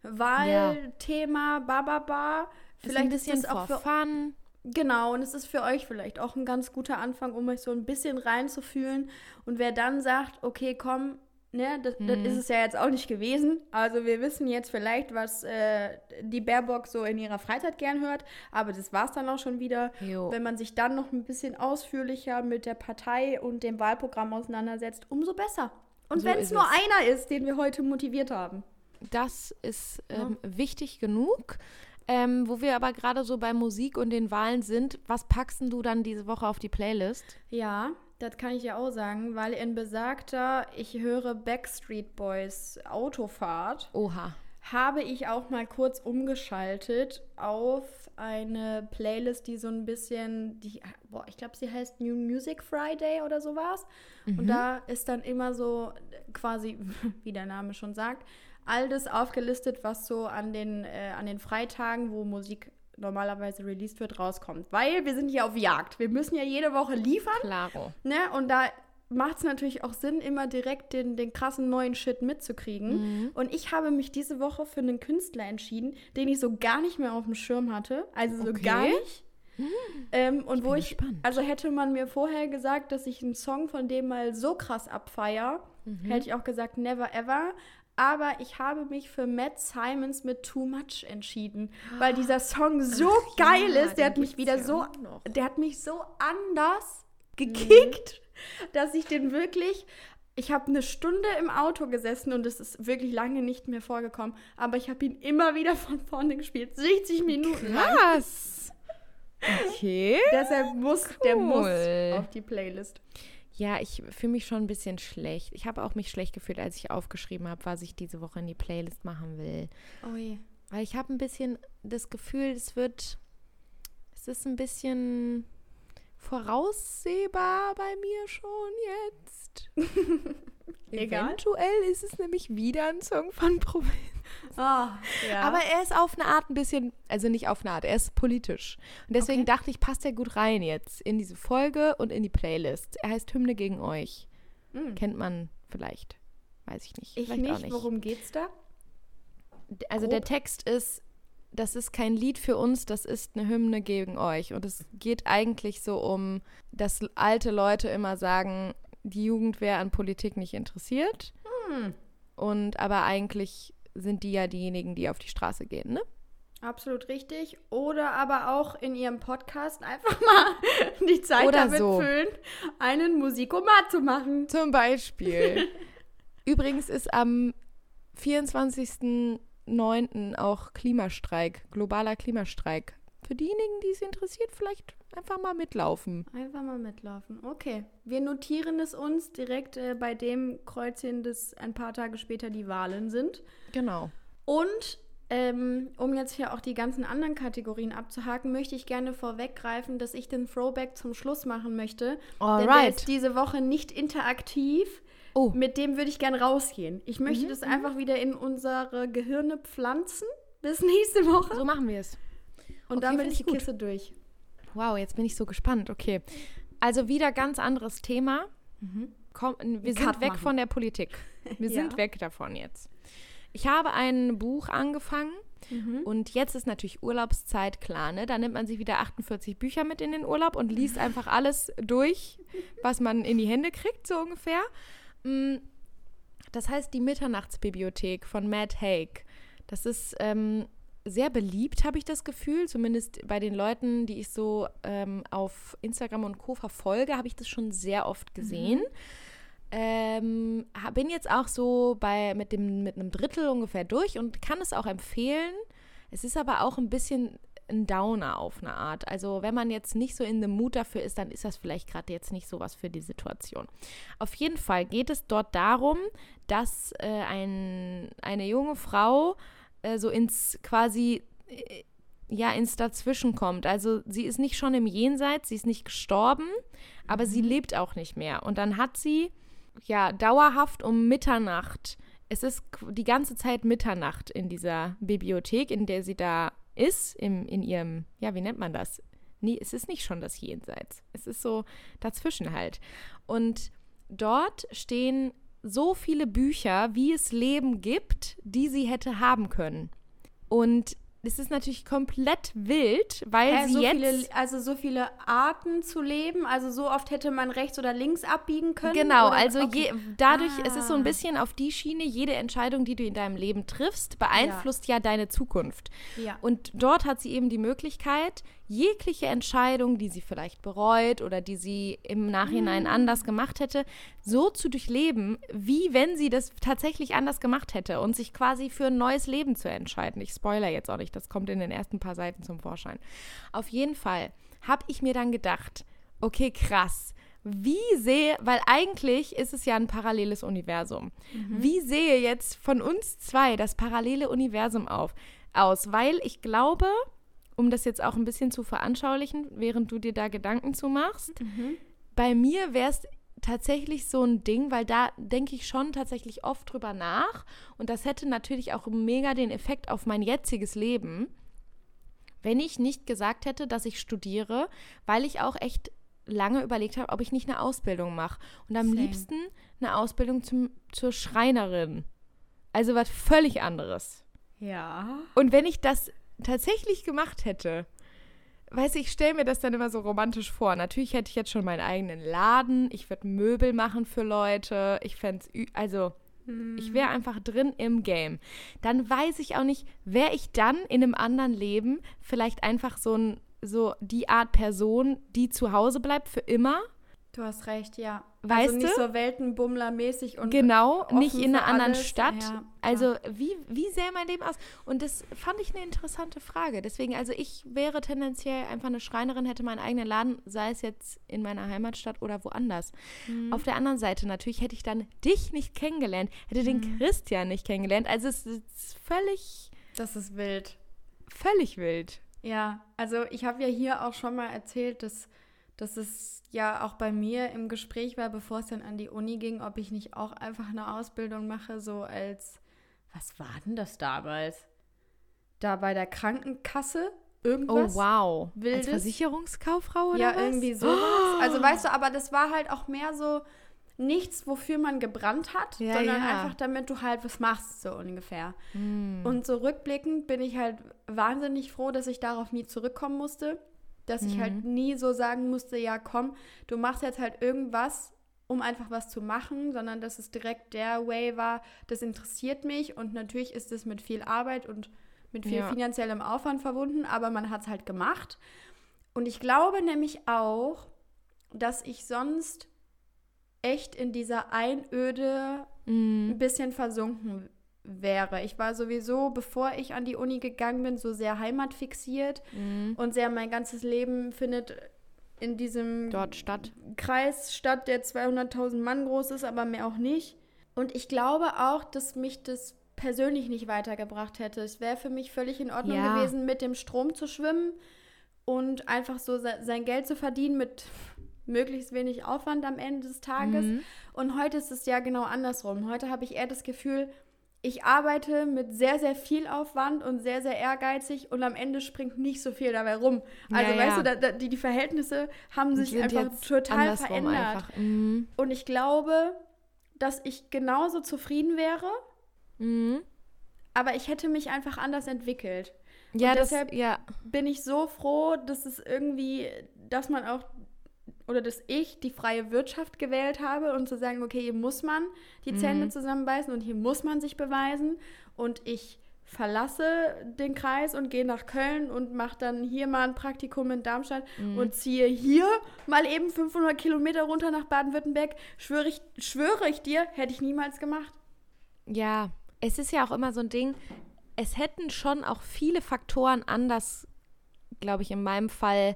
Wahlthema, bababa. Vielleicht ein ist bisschen das auch for für fun. Genau, und es ist für euch vielleicht auch ein ganz guter Anfang, um euch so ein bisschen reinzufühlen. Und wer dann sagt, okay, komm, ne, das, das ist es ja jetzt auch nicht gewesen. Also wir wissen jetzt vielleicht, was äh, die Baerbock so in ihrer Freizeit gern hört, aber das war's dann auch schon wieder. Jo. Wenn man sich dann noch ein bisschen ausführlicher mit der Partei und dem Wahlprogramm auseinandersetzt, umso besser. Und So wenn es ist nur es. einer ist, den wir heute motiviert haben. Das ist ähm, wichtig genug. Ähm, wo wir aber gerade so bei Musik und den Wahlen sind, was packst denn du dann diese Woche auf die Playlist? Ja, das kann ich ja auch sagen, weil in besagter, ich höre Backstreet Boys Autofahrt, Oha. habe ich auch mal kurz umgeschaltet auf eine Playlist, die so ein bisschen, die, boah, ich glaube, sie heißt New Music Friday oder sowas. Mhm. Und da ist dann immer so quasi, wie der Name schon sagt, all das aufgelistet, was so an den, äh, an den Freitagen, wo Musik normalerweise released wird, rauskommt. Weil wir sind hier auf Jagd. Wir müssen ja jede Woche liefern. Klaro. Ne? Und da macht es natürlich auch Sinn, immer direkt den, den krassen neuen Shit mitzukriegen. Mhm. Und ich habe mich diese Woche für einen Künstler entschieden, den ich so gar nicht mehr auf dem Schirm hatte. Also so Okay. gar nicht. Ähm, und wo bin ich, gespannt. also hätte man mir vorher gesagt, dass ich einen Song von dem mal so krass abfeier, Mhm. hätte ich auch gesagt, never ever. Aber ich habe mich für Matt Simons mit Too Much entschieden, weil dieser Song so Ach geil ja, ist. Der den hat mich gibt's wieder ja so, auch noch. der hat mich so anders gekickt, dass ich den wirklich, ich habe eine Stunde im Auto gesessen und es ist wirklich lange nicht mehr vorgekommen, aber ich habe ihn immer wieder von vorne gespielt, sechzig Minuten lang. Krass. Okay. Deshalb muss, der muss Cool. auf die Playlist. Ja, ich fühle mich schon ein bisschen schlecht. Ich habe auch mich schlecht gefühlt, als ich aufgeschrieben habe, was ich diese Woche in die Playlist machen will. Oh je. Weil ich habe ein bisschen das Gefühl, es wird, es ist ein bisschen voraussehbar bei mir schon jetzt. Egal. Eventuell ist es nämlich wieder ein Song von Provinz. Oh, ja. Aber er ist auf eine Art ein bisschen, also nicht auf eine Art, er ist politisch. Und deswegen Okay. dachte ich, passt er gut rein jetzt in diese Folge und in die Playlist. Er heißt Hymne gegen euch. Hm. Kennt man vielleicht. Weiß ich nicht. Ich vielleicht nicht. auch nicht. Worum geht's da? Also Grob. der Text ist, das ist kein Lied für uns, das ist eine Hymne gegen euch. Und es geht eigentlich so um, dass alte Leute immer sagen, die Jugend wäre an Politik nicht interessiert. Hm. Und aber eigentlich sind die ja diejenigen, die auf die Straße gehen, ne? Absolut richtig. Oder aber auch in ihrem Podcast einfach mal die Zeit Oder damit so. füllen, einen Musikomat zu machen. Zum Beispiel. Übrigens ist am vierundzwanzigsten neunten auch Klimastreik, globaler Klimastreik. Für diejenigen, die es interessiert, vielleicht einfach mal mitlaufen. Einfach mal mitlaufen. Okay. Wir notieren es uns direkt äh, bei dem Kreuzchen, dass ein paar Tage später die Wahlen sind. Genau. Und ähm, um jetzt hier auch die ganzen anderen Kategorien abzuhaken, möchte ich gerne vorweggreifen, dass ich den Throwback zum Schluss machen möchte. Denn der Alright. ist diese Woche nicht interaktiv. Oh. Mit dem würde ich gerne rausgehen. Ich möchte Mhm, das einfach wieder in unsere Gehirne pflanzen bis nächste Woche. So machen wir es. Und okay, dann bin find ich ich gut. Kiste durch. Wow, jetzt bin ich so gespannt. Okay. Also wieder ganz anderes Thema. Komm, wir sind Cut weg machen. von der Politik. Wir Ja. sind weg davon jetzt. Ich habe ein Buch angefangen Mhm. und jetzt ist natürlich Urlaubszeit, klar, ne? Da nimmt man sich wieder achtundvierzig Bücher mit in den Urlaub und liest einfach alles durch, was man in die Hände kriegt, so ungefähr. Mm, Das heißt die Mitternachtsbibliothek von Matt Haig. Das ist ähm, sehr beliebt, habe ich das Gefühl. Zumindest bei den Leuten, die ich so ähm, auf Instagram und Co. verfolge, habe ich das schon sehr oft gesehen. Ähm, ha- bin jetzt auch so bei mit dem mit einem Drittel ungefähr durch und kann es auch empfehlen. Es ist aber auch ein bisschen ein Downer auf eine Art. Also wenn man jetzt nicht so in the mood dafür ist, dann ist das vielleicht gerade jetzt nicht so was für die Situation. Auf jeden Fall geht es dort darum, dass äh, ein, eine junge Frau äh, so ins quasi äh, ja ins Dazwischen kommt. Also sie ist nicht schon im Jenseits, sie ist nicht gestorben, aber sie lebt auch nicht mehr. Und dann hat sie ja dauerhaft um Mitternacht, es ist qu- die ganze Zeit Mitternacht in dieser Bibliothek, in der sie da ist, im, in ihrem, ja, wie nennt man das? Nee, es ist nicht schon das Jenseits. Es ist so dazwischen halt. Und dort stehen so viele Bücher, wie es Leben gibt, die sie hätte haben können. Und es ist natürlich komplett wild, weil Hä, sie so jetzt... viele, also so viele Arten zu leben, also so oft hätte man rechts oder links abbiegen können? Genau, oder? also Okay. je, dadurch, Ah. es ist so ein bisschen auf die Schiene, jede Entscheidung, die du in deinem Leben triffst, beeinflusst ja, deine Zukunft. Ja. Und dort hat sie eben die Möglichkeit, jegliche Entscheidung, die sie vielleicht bereut oder die sie im Nachhinein Mm. anders gemacht hätte, so zu durchleben, wie wenn sie das tatsächlich anders gemacht hätte und sich quasi für ein neues Leben zu entscheiden. Ich spoilere jetzt auch nicht, das kommt in den ersten paar Seiten zum Vorschein. Auf jeden Fall habe ich mir dann gedacht, okay, krass, wie sehe, weil eigentlich ist es ja ein paralleles Universum. Wie sehe jetzt von uns zwei das parallele Universum auf, aus? Weil ich glaube, um das jetzt auch ein bisschen zu veranschaulichen, während du dir da Gedanken zu machst, Mhm. bei mir wäre es tatsächlich so ein Ding, weil da denke ich schon tatsächlich oft drüber nach und das hätte natürlich auch mega den Effekt auf mein jetziges Leben, wenn ich nicht gesagt hätte, dass ich studiere, weil ich auch echt lange überlegt habe, ob ich nicht eine Ausbildung mache. Und am Same. liebsten eine Ausbildung zum, zur Schreinerin. Also was völlig anderes. Ja. Und wenn ich das tatsächlich gemacht hätte, weiß ich, ich stelle mir das dann immer so romantisch vor. Natürlich hätte ich jetzt schon meinen eigenen Laden, ich würde Möbel machen für Leute, ich fände es, also ich wäre einfach drin im Game. Dann weiß ich auch nicht, wäre ich dann in einem anderen Leben vielleicht einfach so, ein, so die Art Person, die zu Hause bleibt für immer? Du hast recht, ja. Weißt also nicht du? so Weltenbummler-mäßig und Genau, offen nicht in für einer anderen alles. Stadt. Ja, also wie, wie sähe mein Leben aus? Und das fand ich eine interessante Frage. Deswegen, also ich wäre tendenziell einfach eine Schreinerin, hätte meinen eigenen Laden, sei es jetzt in meiner Heimatstadt oder woanders. Mhm. Auf der anderen Seite natürlich hätte ich dann dich nicht kennengelernt, hätte den Mhm. Christian nicht kennengelernt. Also es ist völlig, Das ist wild. völlig wild. Ja, also ich habe ja hier auch schon mal erzählt, dass, dass es ja auch bei mir im Gespräch war, bevor es dann an die Uni ging, ob ich nicht auch einfach eine Ausbildung mache, so als, was war denn das damals? Da bei der Krankenkasse? Irgendwas? Oh wow. Wildes? Als Versicherungskauffrau oder Ja, was? irgendwie sowas. Also weißt du, aber das war halt auch mehr so nichts, wofür man gebrannt hat, Ja, sondern ja. einfach damit du halt was machst, so ungefähr. Hm. Und so rückblickend bin ich halt wahnsinnig froh, dass ich darauf nie zurückkommen musste. Dass ich Mhm. halt nie so sagen musste, ja komm, du machst jetzt halt irgendwas, um einfach was zu machen, sondern dass es direkt der Way war, das interessiert mich und natürlich ist es mit viel Arbeit und mit viel Ja. finanziellem Aufwand verbunden, aber man hat es halt gemacht. Und ich glaube nämlich auch, dass ich sonst echt in dieser Einöde ein Mhm. bisschen versunken wäre. Ich war sowieso, bevor ich an die Uni gegangen bin, so sehr heimatfixiert Mhm. und sehr mein ganzes Leben findet in diesem Dort statt. Kreis statt, der zweihunderttausend Mann groß ist, aber mehr auch nicht. Und ich glaube auch, dass mich das persönlich nicht weitergebracht hätte. Es wäre für mich völlig in Ordnung Ja. gewesen, mit dem Strom zu schwimmen und einfach so se- sein Geld zu verdienen mit möglichst wenig Aufwand am Ende des Tages. Mhm. Und heute ist es ja genau andersrum. Heute habe ich eher das Gefühl, ich arbeite mit sehr, sehr viel Aufwand und sehr, sehr ehrgeizig und am Ende springt nicht so viel dabei rum. Also, Ja, weißt ja. du, da, da, die, die Verhältnisse haben sich Sind einfach jetzt total andersrum verändert. einfach. Mhm. Und ich glaube, dass ich genauso zufrieden wäre, Mhm. aber ich hätte mich einfach anders entwickelt. Ja, Und das, deshalb ja. bin ich so froh, dass es irgendwie, dass man auch, oder dass ich die freie Wirtschaft gewählt habe und zu sagen, okay, hier muss man die Mhm. Zähne zusammenbeißen und hier muss man sich beweisen und ich verlasse den Kreis und gehe nach Köln und mache dann hier mal ein Praktikum in Darmstadt Mhm. und ziehe hier mal eben fünfhundert Kilometer runter nach Baden-Württemberg. Schwöre ich, schwöre ich dir, hätte ich niemals gemacht. Ja, es ist ja auch immer so ein Ding, es hätten schon auch viele Faktoren anders, glaube ich, in meinem Fall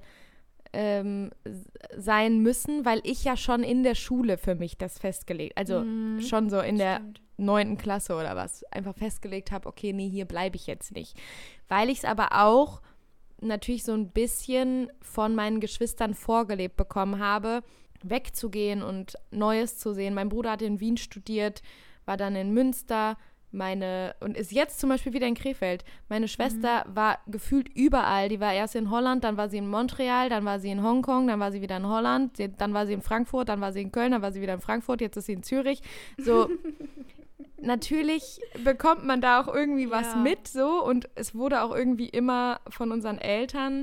ähm, s- sein müssen, weil ich ja schon in der Schule für mich das festgelegt, also Mhm. schon so in der Stimmt. neunten Klasse oder was, einfach festgelegt habe, okay, nee, hier bleibe ich jetzt nicht. Weil ich es aber auch natürlich so ein bisschen von meinen Geschwistern vorgelebt bekommen habe, wegzugehen und Neues zu sehen. Mein Bruder hat in Wien studiert, war dann in Münster, meine, und ist jetzt zum Beispiel wieder in Krefeld. Meine Schwester war gefühlt überall. Die war erst in Holland, dann war sie in Montreal, dann war sie in Hongkong, dann war sie wieder in Holland, sie, dann war sie in Frankfurt, dann war sie in Köln, dann war sie wieder in Frankfurt, jetzt ist sie in Zürich. So, natürlich bekommt man da auch irgendwie was Ja. mit, so, und es wurde auch irgendwie immer von unseren Eltern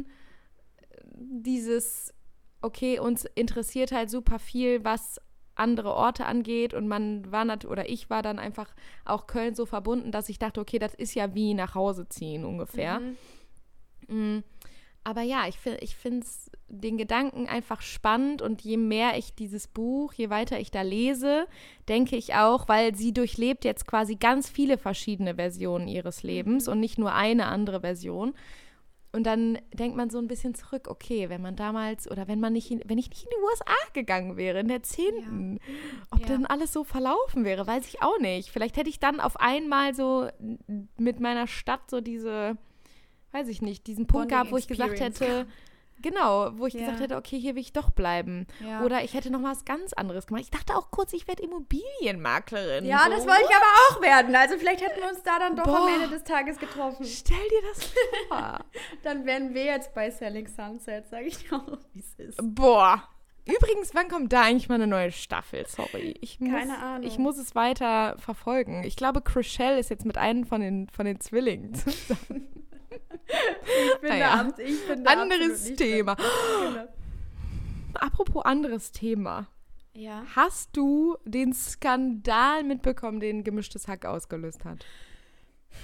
dieses, okay, uns interessiert halt super viel, was andere Orte angeht, und man war nat- oder ich war dann einfach auch Köln so verbunden, dass ich dachte, okay, das ist ja wie nach Hause ziehen ungefähr. Mhm. Mm, Aber ja, ich, fi- ich finde es den Gedanken einfach spannend, und je mehr ich dieses Buch, je weiter ich da lese, denke ich auch, weil sie durchlebt jetzt quasi ganz viele verschiedene Versionen ihres Lebens Mhm. und nicht nur eine andere Version. Und dann denkt man so ein bisschen zurück, okay, wenn man damals, oder wenn man nicht, in, wenn ich nicht in die U S A gegangen wäre, in der zehnten, ob Ja. dann alles so verlaufen wäre, weiß ich auch nicht. Vielleicht hätte ich dann auf einmal so n- mit meiner Stadt so diese, weiß ich nicht, diesen Punkt Bonding gehabt, wo ich gesagt Experience hätte, genau, wo ich Ja. gesagt hätte, okay, hier will ich doch bleiben. Ja. Oder ich hätte noch was ganz anderes gemacht. Ich dachte auch kurz, ich werde Immobilienmaklerin. Ja, so. das wollte ich aber auch werden. Also vielleicht hätten wir uns da dann doch am Boah. Ende des Tages getroffen. Stell dir das vor. Dann wären wir jetzt bei Selling Sunset, sage ich dir auch, wie es ist. Boah. Übrigens, wann kommt da eigentlich mal eine neue Staffel? Sorry. Ich muss, Keine Ahnung. Ich muss es weiter verfolgen. Ich glaube, Chrishell ist jetzt mit einem von den, von den Zwillingen zusammen. Ich bin Naja. da, abs- ich bin da Anderes absolut nicht Thema. drin. Genau. Apropos anderes Thema. Ja. Hast du den Skandal mitbekommen, den Gemischtes Hack ausgelöst hat?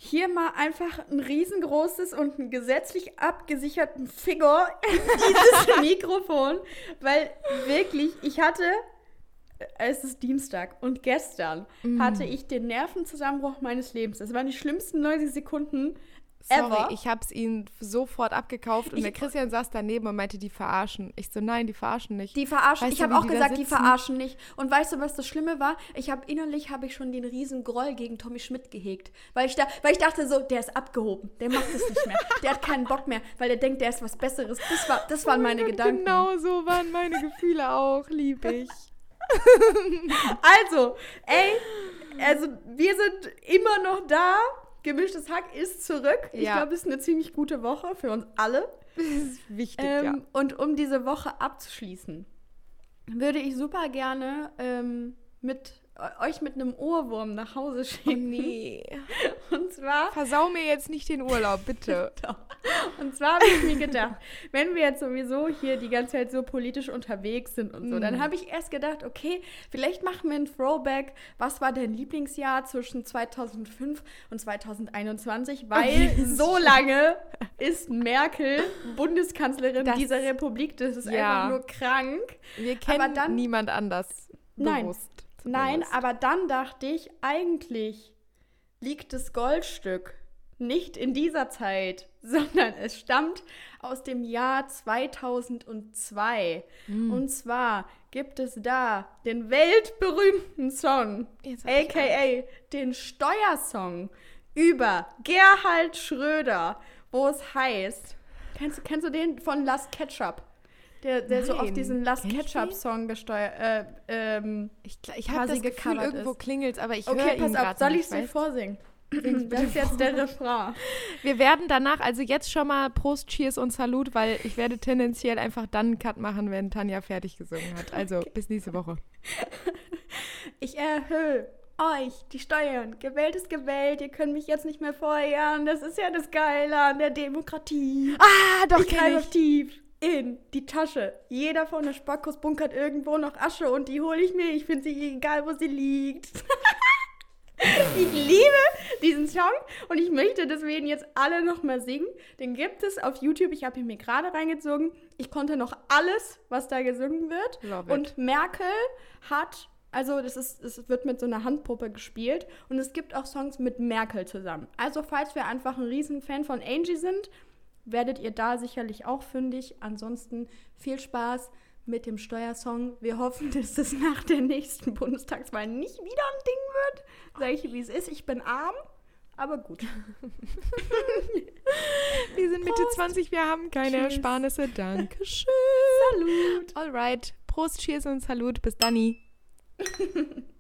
hier mal einfach ein riesengroßes und einen gesetzlich abgesicherten Finger in dieses Mikrofon, weil wirklich, ich hatte, es ist Dienstag und gestern mm. hatte ich den Nervenzusammenbruch meines Lebens. Das waren die schlimmsten neunzig Sekunden Sorry, ever. ich hab's ihnen sofort abgekauft und ich, der Christian saß daneben und meinte, die verarschen. Ich so, nein, die verarschen nicht. Die verarschen, weißt ich du, habe wie auch die da gesagt, die sitzen? verarschen nicht. Und weißt du, was das Schlimme war? Ich habe innerlich habe ich schon den riesen Groll gegen Tommy Schmidt gehegt. Weil ich, da, weil ich dachte so, der ist abgehoben, der macht es nicht mehr. Der hat keinen Bock mehr, weil der denkt, der ist was Besseres. Das, war, das waren meine und Gedanken. Genau so waren meine Gefühle auch, lieb ich. Also, ey, also wir sind immer noch da. Gemischtes Hack ist zurück. Ich Ja. glaube, es ist eine ziemlich gute Woche für uns alle. Das ist wichtig, Ähm, ja. Und um diese Woche abzuschließen, würde ich super gerne ähm, mit euch mit einem Ohrwurm nach Hause Oh schicken. nee. Und zwar, Versau mir jetzt nicht den Urlaub, bitte. und zwar habe ich mir gedacht, wenn wir jetzt sowieso hier die ganze Zeit so politisch unterwegs sind und so, Mm. dann habe ich erst gedacht, okay, vielleicht machen wir ein Throwback. Was war dein Lieblingsjahr zwischen zweitausendfünf und zweitausendeinundzwanzig? Weil Okay. so lange ist Merkel Bundeskanzlerin Das- dieser Republik. Das ist Ja. einfach nur krank. Wir kennen Aber dann- niemand anders Nein. bewusst. Nein, zumindest. aber dann dachte ich, eigentlich liegt das Goldstück nicht in dieser Zeit, sondern es stammt aus dem Jahr zweitausendzwei. Mm. Und zwar gibt es da den weltberühmten Song, Jetzt hab ich aka den Steuersong über Gerhard Schröder, wo es heißt, kennst, du- kennst du den von Last Ketchup? Der, der so auf Nein. diesen Last Kenn ich Ketchup-Song gesteuert, äh, ähm, Ich, ich habe quasi das Gefühl, gecovert irgendwo ist. klingelt's, aber ich höre Okay, ihn pass auf, grad soll nicht, ich dir weißt? vorsingen? Das ist jetzt der Refrain. Wir werden danach, also jetzt schon mal Prost, Cheers und Salut, weil ich werde tendenziell einfach dann einen Cut machen, wenn Tanja fertig gesungen hat. Also bis nächste Woche. Ich erhöhe euch die Steuern. Gewählt ist gewählt. Ihr könnt mich jetzt nicht mehr feuern. Das ist ja das Geile an der Demokratie. Ah, doch, ich greife tief in die Tasche. Jeder von der Spackos bunkert irgendwo noch Asche und die hole ich mir. Ich finde sie egal, wo sie liegt. Ich liebe diesen Song und ich möchte, dass wir ihn jetzt alle nochmal singen. Den gibt es auf YouTube. Ich habe ihn mir gerade reingezogen. Ich konnte noch alles, was da gesungen wird. Love it. Und Merkel hat, also das ist, es wird mit so einer Handpuppe gespielt und es gibt auch Songs mit Merkel zusammen. Also falls wir einfach ein Riesenfan von Angie sind, werdet ihr da sicherlich auch fündig. Ansonsten viel Spaß mit dem Steuersong. Wir hoffen, dass das nach der nächsten Bundestagswahl nicht wieder ein Ding wird. Sag ich, wie es ist. Ich bin arm, aber gut. Wir sind Mitte Prost. zwanzig, wir haben keine Cheers. Ersparnisse. Dankeschön. Salut. Alright. Prost, Cheers und Salut. Bis dann.